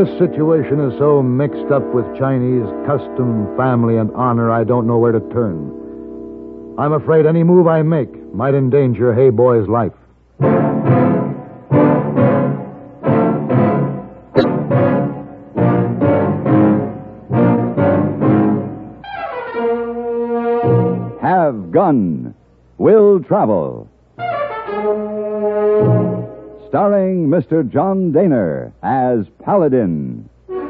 This situation is so mixed up with Chinese custom, family, and honor, I don't know where to turn. I'm afraid any move I make might endanger Hey Boy's life. Have Gun. Will Travel. Starring Mr. John Daner as Paladin.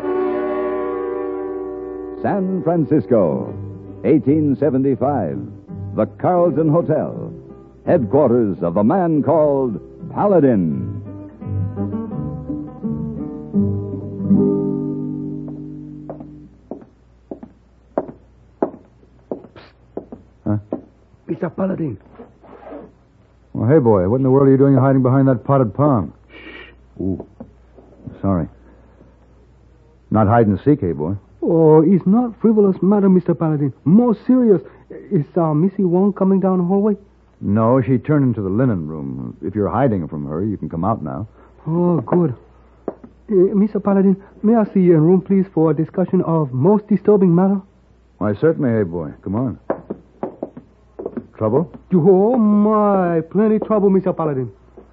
San Francisco, 1875. The Carlton Hotel. Headquarters of a man called Paladin. Huh? Mr. Paladin. Well, Hey Boy, what in the world are you doing hiding behind that potted palm? Shh. Ooh. Sorry. Not hide and seek, Hey Boy. Oh, it's not frivolous matter, Mr. Paladin. More serious. Is Missy Wong coming down the hallway? No, she turned into the linen room. If you're hiding from her, you can come out now. Oh, good. Mr. Paladin, may I see you in room, please, for a discussion of most disturbing matter? Why, certainly, Hey Boy. Come on. Trouble? Oh, my. Plenty trouble, Mr. Paladin.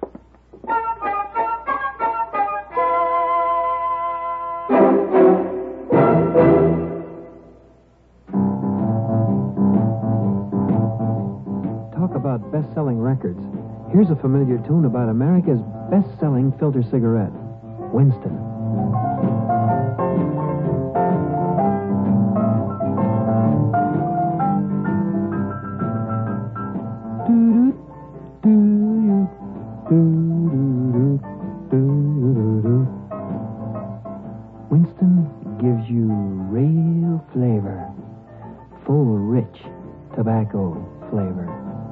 Talk about best-selling records. Here's a familiar tune about America's best-selling filter cigarette, Winston. Winston gives you real flavor, full, rich tobacco flavor.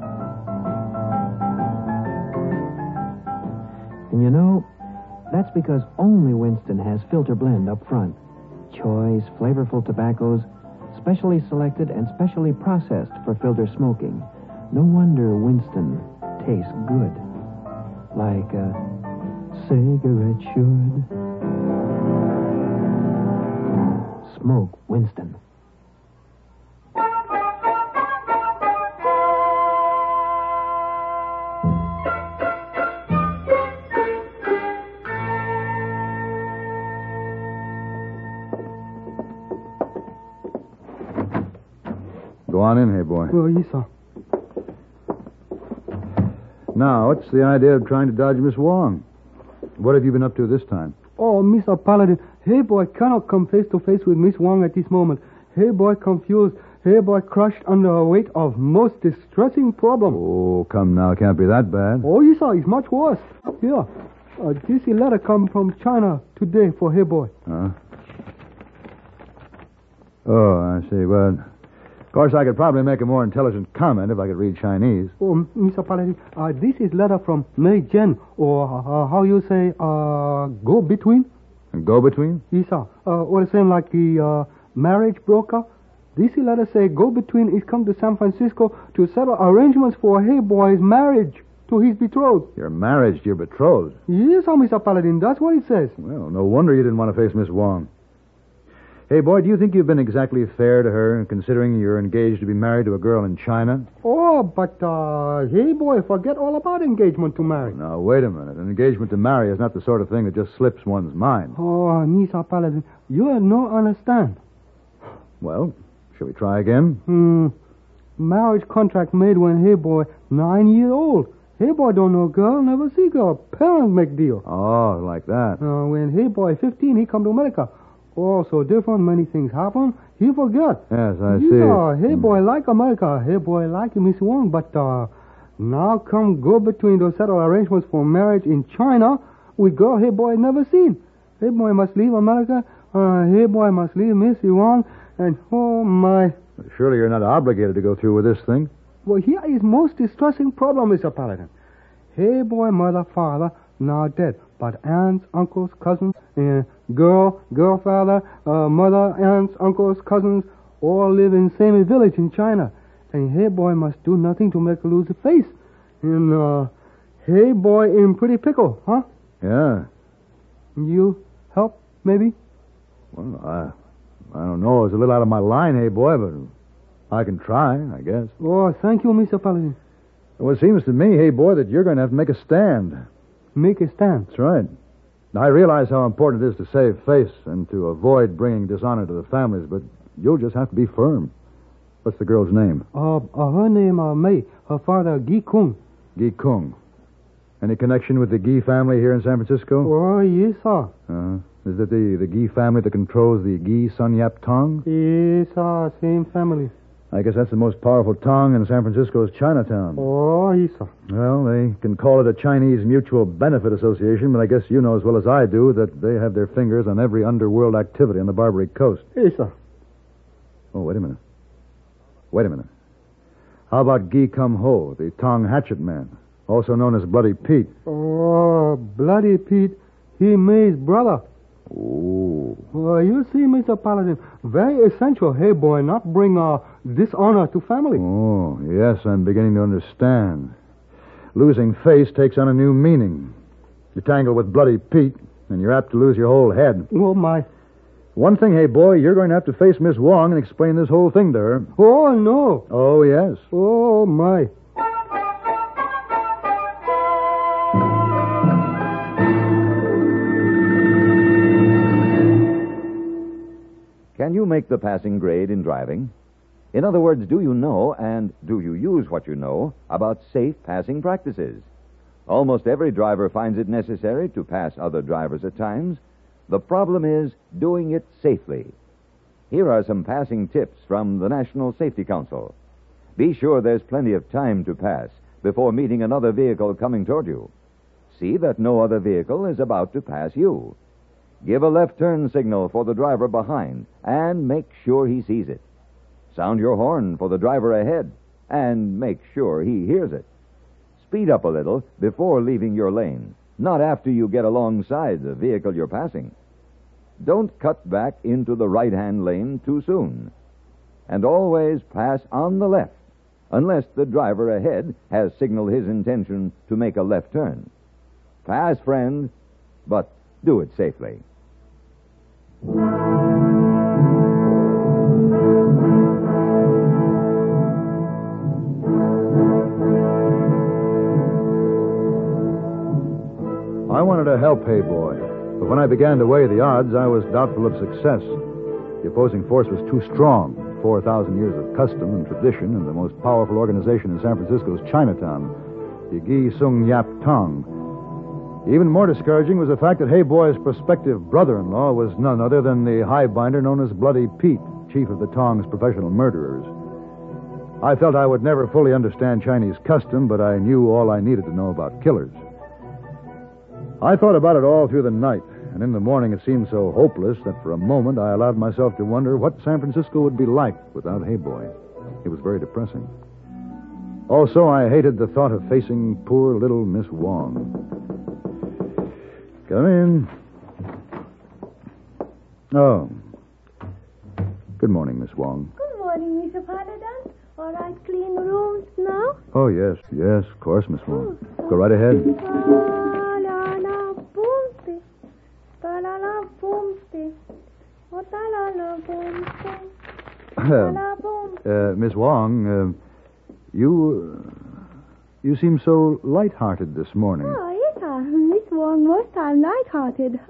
And you know, that's because only Winston has filter blend up front. Choice, flavorful tobaccos, specially selected and specially processed for filter smoking. No wonder Winston tastes good, like a cigarette should. Smoke Winston. Go on in, Hey Boy. Oh, yes, sir. Now, what's the idea of trying to dodge Miss Wong? What have you been up to this time? Oh, Mr. Paladin, Hey Boy cannot come face to face with Miss Wong at this moment. Hey Boy confused. Hey Boy crushed under a weight of most distressing problem. Oh, come now. Can't be that bad. Oh, yes, sir. It's much worse. Here. This letter come from China today for Hey Boy. Huh? Oh, I see. Well, of course, I could probably make a more intelligent comment if I could read Chinese. Oh, Mr. Paladin, this is letter from Mei Jen, or how you say, go-between? Go-between? Yes, sir. Or the same like the marriage broker. This letter say go-between is come to San Francisco to settle arrangements for Hey Boy's marriage to his betrothed. Your marriage to your betrothed? Yes, sir, Mr. Paladin. That's what it says. Well, no wonder you didn't want to face Miss Wong. Hey, boy, do you think you've been exactly fair to her, considering you're engaged to be married to a girl in China? Oh, but, Hey Boy, forget all about engagement to marry. Now, wait a minute. An engagement to marry is not the sort of thing that just slips one's mind. Oh, Mr. Paladin, you no understand. Well, shall we try again? Marriage contract made when Hey Boy 9 years old. Hey Boy don't know girl, never see girl. Parents make deal. Oh, like that. When Hey Boy 15, he come to America. Oh, so different, many things happen. He forget. Yes, I see. Yeah, Hey Boy like America. Hey Boy like Miss Wong, but now come go between those settled arrangements for marriage in China with girl Hey Boy never seen. Hey Boy must leave America. Hey Boy must leave Missy Wong, and oh my. Surely you're not obligated to go through with this thing. Well, here is most distressing problem, Mr. Paladin. Hey Boy, mother, father, now dead. But aunts, uncles, cousins, girl, father, mother, aunts, uncles, cousins, all live in the same village in China. And Hey Boy must do nothing to make her lose her face. And Hey Boy in pretty pickle, huh? Yeah. You help maybe? Well, I don't know. It's a little out of my line, hey, boy, but I can try, I guess. Oh, thank you, Mr. Paladin. Well, it seems to me, hey, boy, that you're going to have to make a stand. Make a stand. That's right. Now, I realize how important it is to save face and to avoid bringing dishonor to the families, but you'll just have to be firm. What's the girl's name? Her name, May. Her father, Gi Kung. Gi Kung. Any connection with the Gi family here in San Francisco? Oh, yes, sir. Is it the Gi family that controls the Gi Sun Yap Tong? Yes, sir. Same family. I guess that's the most powerful tong in San Francisco's Chinatown. Oh, yes, sir. Well, they can call it a Chinese Mutual Benefit Association, but I guess you know as well as I do that they have their fingers on every underworld activity on the Barbary Coast. Yes, sir. Oh, wait a minute. How about Gi Kum Ho, the Tong Hatchet Man, also known as Bloody Pete? Oh, Bloody Pete. He May's brother. Oh. You see, Mr. Paladin, very essential, hey, boy, not bring dishonor to family. Oh, yes, I'm beginning to understand. Losing face takes on a new meaning. You tangle with Bloody Pete, and you're apt to lose your whole head. Oh, my. One thing, hey, boy, you're going to have to face Miss Wong and explain this whole thing to her. Oh, no. Oh, yes. Oh, my. Can you make the passing grade in driving? In other words, do you know and do you use what you know about safe passing practices? Almost every driver finds it necessary to pass other drivers at times. The problem is doing it safely. Here are some passing tips from the National Safety Council. Be sure there's plenty of time to pass before meeting another vehicle coming toward you. See that no other vehicle is about to pass you. Give a left turn signal for the driver behind and make sure he sees it. Sound your horn for the driver ahead and make sure he hears it. Speed up a little before leaving your lane, not after you get alongside the vehicle you're passing. Don't cut back into the right-hand lane too soon. And always pass on the left, unless the driver ahead has signaled his intention to make a left turn. Pass, friend, but do it safely. I wanted to help Hey Boy, but when I began to weigh the odds, I was doubtful of success. The opposing force was too strong. 4,000 years of custom and tradition, and the most powerful organization in San Francisco's Chinatown, the Gi Sung Yap Tong. Even more discouraging was the fact that Hey Boy's prospective brother-in-law was none other than the highbinder known as Bloody Pete, chief of the Tong's professional murderers. I felt I would never fully understand Chinese custom, but I knew all I needed to know about killers. I thought about it all through the night, and in the morning it seemed so hopeless that for a moment I allowed myself to wonder what San Francisco would be like without Hey Boy. It was very depressing. Also, I hated the thought of facing poor little Miss Wong. Come in. Oh. Good morning, Miss Wong. Good morning, Mr. Paladin. All right, clean rooms now? Oh, yes, of course, Miss Wong. Go right ahead. Miss Wong, you seem so light-hearted this morning. Oh, yes, sir. Miss Wong most time light-hearted.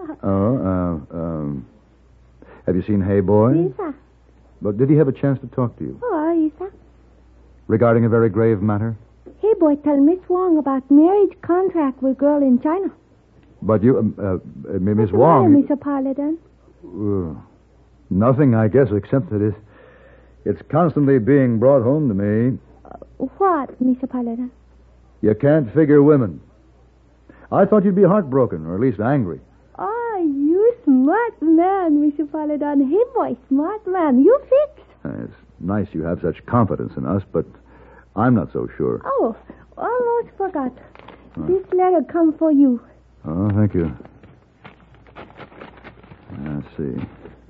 Have you seen Hey Boy? Yes, sir. But did he have a chance to talk to you? Oh, yes, sir. Regarding a very grave matter? Hey, boy, tell Miss Wong about marriage contract with girl in China. But you, Miss What's Wong... the matter, Mr. Paladin? Nothing, I guess, except that it's constantly being brought home to me. What, Mr. Paladin? You can't figure women. I thought you'd be heartbroken, or at least angry. Oh, you smart man, Mr. Paladin. Hey, boy, smart man. You fix. It's nice you have such confidence in us, but I'm not so sure. Oh, almost forgot. This letter come for you. Oh, thank you. Let's see.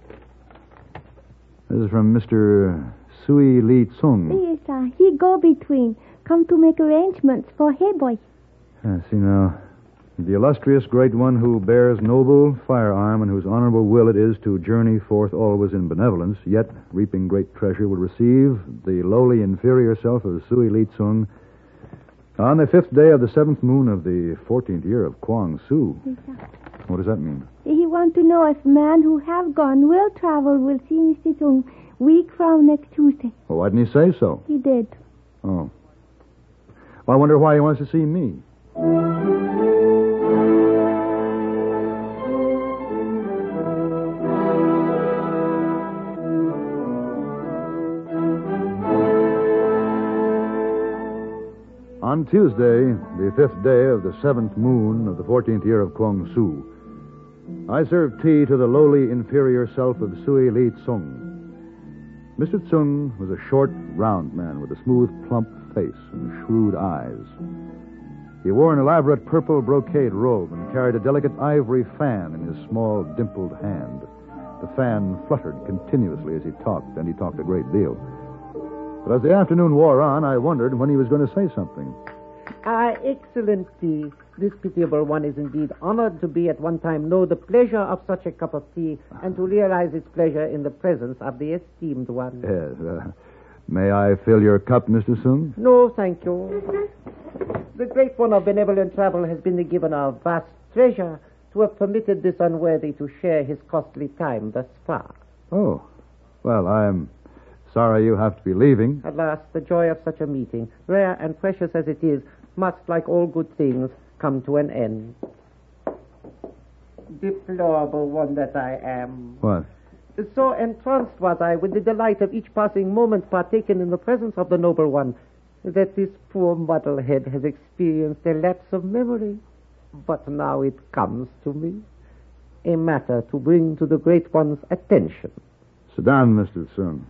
This is from Mr. Sui Li Tsung. Yes, sir. He go between. Come to make arrangements for Hey Boy. See, now, The illustrious great one who bears noble firearm and whose honorable will it is to journey forth always in benevolence, yet reaping great treasure, will receive the lowly inferior self of Sui Li Tsung on the 5th day of the 7th moon of the 14th year of Kwang Su. What does that mean? He want to know if man who have gone will travel will see Mr. Chung week from next Tuesday. Well, why didn't he say so? He did. Oh. Well, I wonder why he wants to see me. On Tuesday, the 5th day of the 7th moon of the 14th year of Kwang Su, I served tea to the lowly inferior self of Sui Li Tsung. Mr. Tsung was a short, round man with a smooth, plump face and shrewd eyes. He wore an elaborate purple brocade robe and carried a delicate ivory fan in his small, dimpled hand. The fan fluttered continuously as he talked, and he talked a great deal. But as the afternoon wore on, I wondered when he was going to say something. Excellency, this pitiable one is indeed honored to be at one time know the pleasure of such a cup of tea and to realize its pleasure in the presence of the esteemed one. Yes. May I fill your cup, Mr. Tsung? No, thank you. The great one of benevolent travel has been given a vast treasure to have permitted this unworthy to share his costly time thus far. Oh. Well, I'm sorry you have to be leaving. Alas, the joy of such a meeting, rare and precious as it is, must, like all good things, come to an end. Deplorable one that I am. What? So entranced was I with the delight of each passing moment partaken in the presence of the noble one, that this poor muddlehead has experienced a lapse of memory. But now it comes to me, a matter to bring to the great one's attention. Sit down, Mr. Tsung.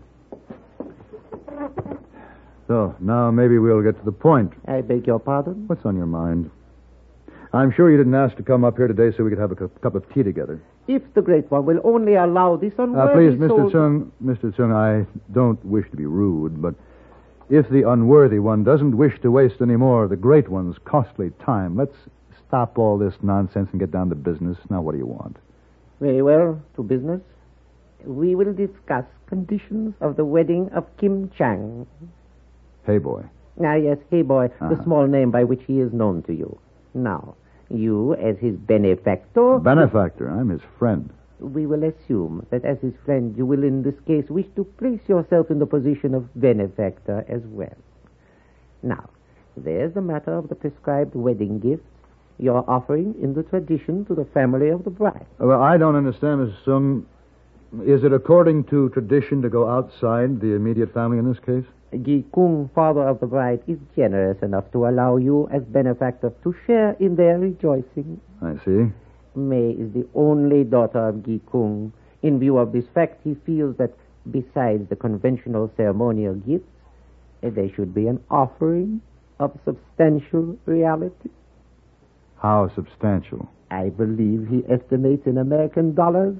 So, now maybe we'll get to the point. I beg your pardon? What's on your mind? I'm sure you didn't ask to come up here today so we could have a cup of tea together. If the great one will only allow this unworthy please, Mr. Tsung, I don't wish to be rude, but if the unworthy one doesn't wish to waste any more of the great one's costly time, let's stop all this nonsense and get down to business. Now, what do you want? Very well, to business. We will discuss conditions of the wedding of Kim Chang. Hey, boy. Ah, yes, Hey Boy, the small name by which he is known to you. Now, you, as his benefactor... Benefactor? I'm his friend. We will assume that as his friend, you will in this case wish to place yourself in the position of benefactor as well. Now, there's the matter of the prescribed wedding gifts you're offering in the tradition to the family of the bride. Well, I don't understand, Mr. Tsung. Is it according to tradition to go outside the immediate family in this case? Gi Kung, father of the bride, is generous enough to allow you as benefactor to share in their rejoicing. I see. May is the only daughter of Gi Kung. In view of this fact, he feels that besides the conventional ceremonial gifts, there should be an offering of substantial reality. How substantial? I believe he estimates in American dollars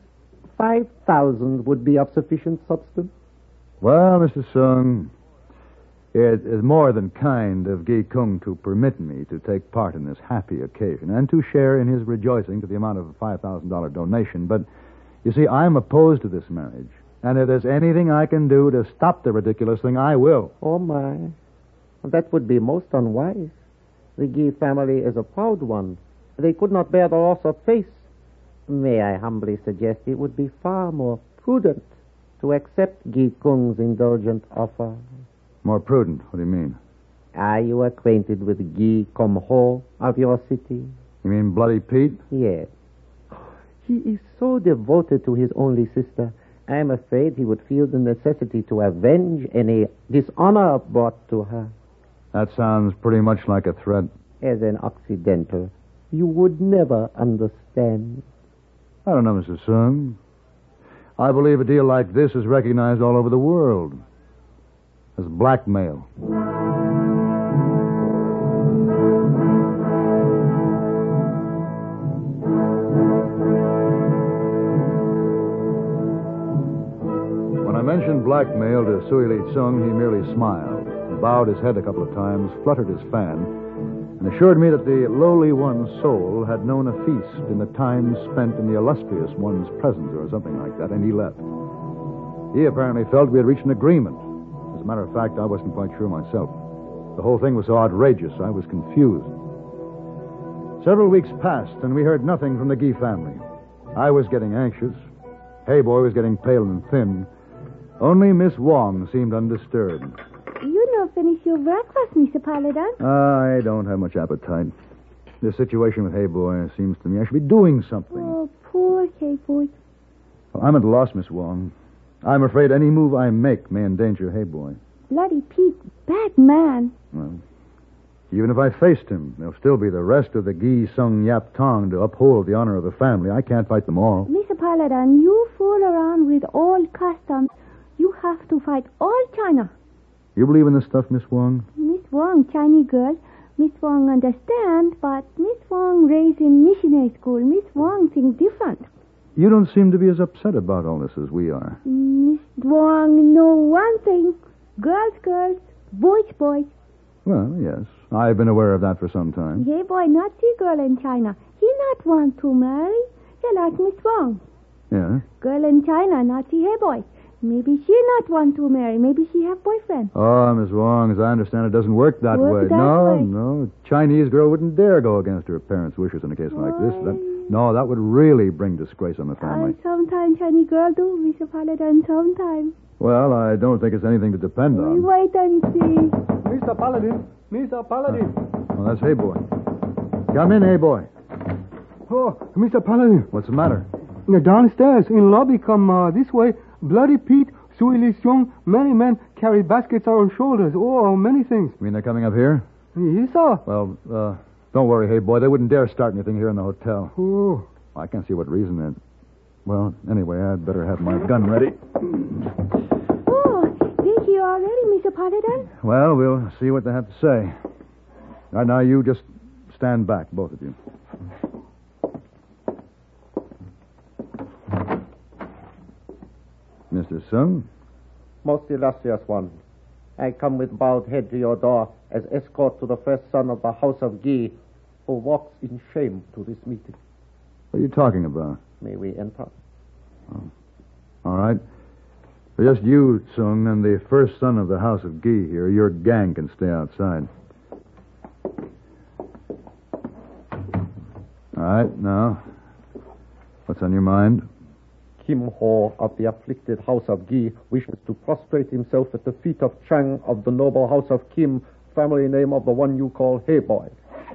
5,000 would be of sufficient substance. Well, Mr. Tsung, it is more than kind of Gi Kung to permit me to take part in this happy occasion and to share in his rejoicing to the amount of a $5,000 donation. But, you see, I'm opposed to this marriage. And if there's anything I can do to stop the ridiculous thing, I will. Oh, my. That would be most unwise. The Gi family is a proud one. They could not bear the loss of face. May I humbly suggest it would be far more prudent to accept Gi Kung's indulgent offer. More prudent? What do you mean? Are you acquainted with Gi Kum Ho of your city? You mean Bloody Pete? Yes. He is so devoted to his only sister, I am afraid he would feel the necessity to avenge any dishonor brought to her. That sounds pretty much like a threat. As an Occidental, you would never understand. I don't know, Mr. Tsung. I believe a deal like this is recognized all over the world as blackmail. When I mentioned blackmail to Sui Li Tsung, he merely smiled, bowed his head a couple of times, fluttered his fan, and assured me that the lowly one's soul had known a feast in the time spent in the illustrious one's presence or something like that, and he left. He apparently felt we had reached an agreement. As a matter of fact, I wasn't quite sure myself. The whole thing was so outrageous, I was confused. Several weeks passed, and we heard nothing from the Gee family. I was getting anxious. Hey Boy was getting pale and thin. Only Miss Wong seemed undisturbed. You not finish your breakfast, Mr. Paladin. I don't have much appetite. This situation with Hey Boy seems to me I should be doing something. Oh, poor Hey Boy. Well, I'm at a loss, Miss Wong. I'm afraid any move I make may endanger Hey Boy. Bloody Pete, bad man. Well, even if I faced him, there'll still be the rest of the Gee Sung Yap Tong to uphold the honor of the family. I can't fight them all. Mr. Paladin, you fool around with old customs. You have to fight all China. You believe in this stuff, Miss Wong? Miss Wong, Chinese girl. Miss Wong understand, but Miss Wong raised in missionary school. Miss Wong think different. You don't seem to be as upset about all this as we are. Miss Wong know one thing. Girls, girls. Boys, boys. Well, yes. I've been aware of that for some time. Hey boy, not see girl in China. He not want to marry. He like Miss Wong. Yeah? Girl in China, not see hey boy. Maybe she not want to marry. Maybe she have boyfriend. Oh, Miss Wong, as I understand it, doesn't work that way. That No. A Chinese girl wouldn't dare go against her parents' wishes in a case like this. That would really bring disgrace on the family. Sometimes Chinese girl do, Mr. Paladin, sometimes. Well, I don't think it's anything to depend We on. wait and see. Mr. Paladin, Mr. Paladin. Well, that's Hey Boy. Come in, Hey Boy. Oh, Mr. Paladin. What's the matter? Downstairs in lobby, come this way. Bloody Pete, Sui Lee Seung, many men carry baskets on shoulders. Oh, many things. You mean they're coming up here? Yes, sir. Well, don't worry, Hey Boy. They wouldn't dare start anything here in the hotel. Oh. I can't see what reason they'd... Well, anyway, I'd better have my gun ready. Oh, they here already, Mr. Paladin? Well, we'll see what they have to say. Right now, you just stand back, both of you. Mr. Sung? Most illustrious one, I come with bowed head to your door as escort to the first son of the House of Gee, who walks in shame to this meeting. What are you talking about? May we enter? All right. For just you, Sung, and the first son of the House of Gee here, your gang can stay outside. All right, now, what's on your mind? Kim Ho of the afflicted House of Gee wishes to prostrate himself at the feet of Chang of the noble House of Kim, family name of the one you call Hey Boy.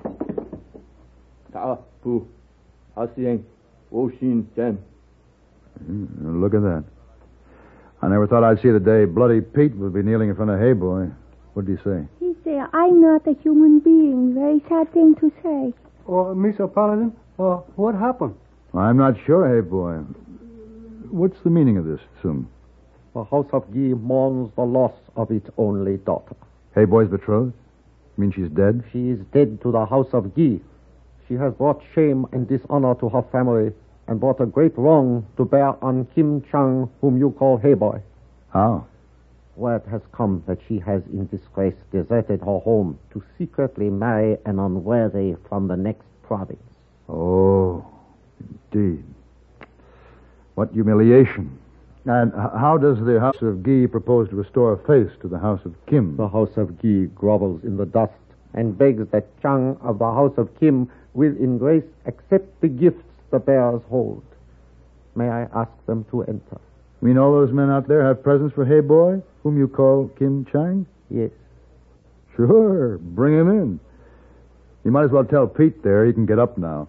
Look at that. I never thought I'd see the day Bloody Pete would be kneeling in front of Hey Boy. What did he say? He say, I'm not a human being. Very sad thing to say. Oh, Mr. Paladin, what happened? I'm not sure, Hey Boy. What's the meaning of this, Sung? The House of Gee mourns the loss of its only daughter. Hey Boy's betrothed? You mean she's dead? She is dead to the House of Gee. She has brought shame and dishonor to her family and brought a great wrong to bear on Kim Chang, whom you call Hey Boy. How? Word has come that she has in disgrace deserted her home to secretly marry an unworthy from the next province. Oh, indeed. What humiliation. And how does the House of Gee propose to restore a face to the House of Kim? The House of Gee grovels in the dust and begs that Chang of the House of Kim will in grace accept the gifts the bearers hold. May I ask them to enter? You mean all those men out there have presents for Hey Boy, whom you call Kim Chang? Yes. Sure, bring him in. You might as well tell Pete there he can get up now.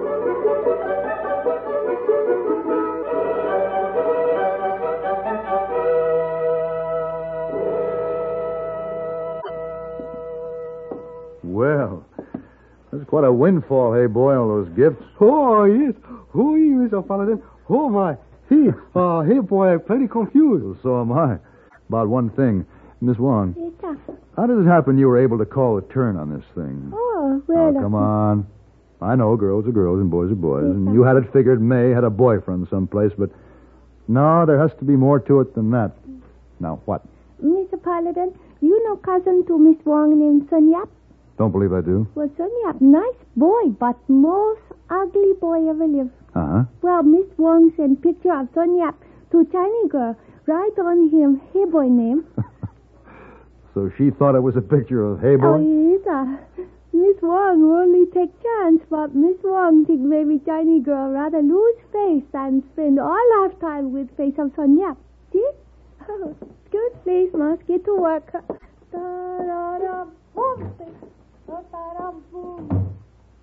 Well, that's quite a windfall, Hey Boy, all those gifts. Oh, yes. Oh, Mr. Paladin. Oh, my. Hey, boy, plenty confused. Well, so am I. About one thing. Miss Wong, Yes, sir. how did it happen you were able to call a turn on this thing? Oh, well. Oh, come on. I know girls are girls and boys are boys, and you had it figured May had a boyfriend someplace, but no, there has to be more to it than that. Now, what? Mr. Paladin, you know cousin to Miss Wong named Sun Yap? Don't believe I do. Well, Sonyap, nice boy, but most ugly boy ever lived. Uh-huh. Well, Miss Wong sent picture of Sonyap to Chinese girl. Write on him, hey boy name. So she thought it was a picture of Hey Oh, Boy? yes, Miss Wong only take chance, but Miss Wong think maybe Chinese girl rather lose face than spend all lifetime with face of Sonyap. See? Oh, good, please, must get to work. Da-da-da, boom. Da-da-da, boom.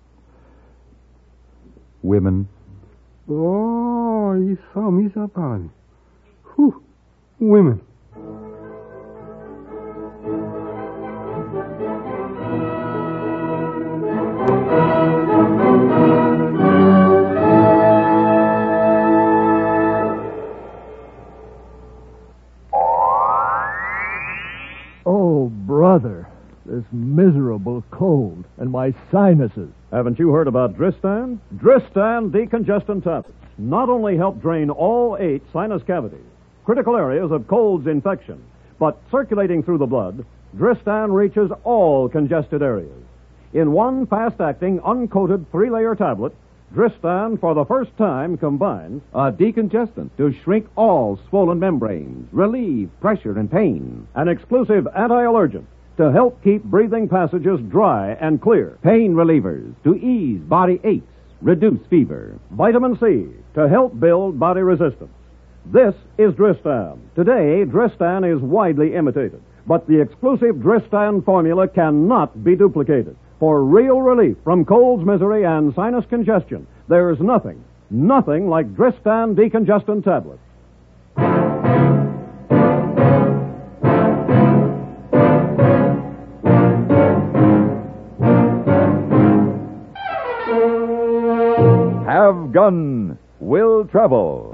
Women. Oh, you saw me, Paladin. Whew, women. Oh, brother, this miserable cold and my sinuses. Haven't you heard about Dristan? Dristan decongestant tablets not only help drain all 8 sinus cavities, critical areas of cold's infection, but circulating through the blood, Dristan reaches all congested areas. In one fast-acting, uncoated 3-layer tablet, Dristan, for the first time, combines a decongestant to shrink all swollen membranes, relieve pressure and pain. an exclusive anti-allergen to help keep breathing passages dry and clear, Pain relievers to ease body aches, reduce fever. vitamin C to help build body resistance. This is Dristan. Today, Dristan is widely imitated, but the exclusive Dristan formula cannot be duplicated. For real relief from cold's misery and sinus congestion, there's nothing like Dristan decongestant tablets. Have Gun Will Travel.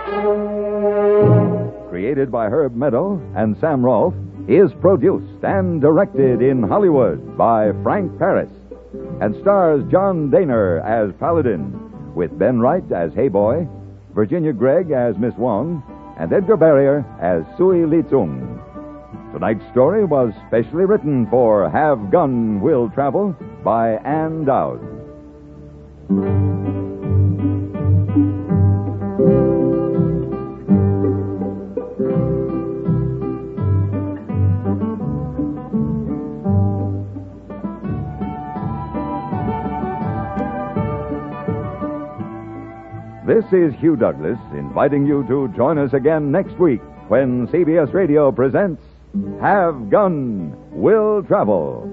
Created by Herb Meadow and Sam Rolfe, is produced and directed in Hollywood by Frank Paris and stars John Daner as Paladin, with Ben Wright as Hey Boy, Virginia Gregg as Miss Wong, and Edgar Barrier as Sui Li Tsung. Tonight's story was specially written for Have Gun Will Travel by Ann Dowd. This is Hugh Douglas inviting you to join us again next week when CBS Radio presents Have Gun Will Travel.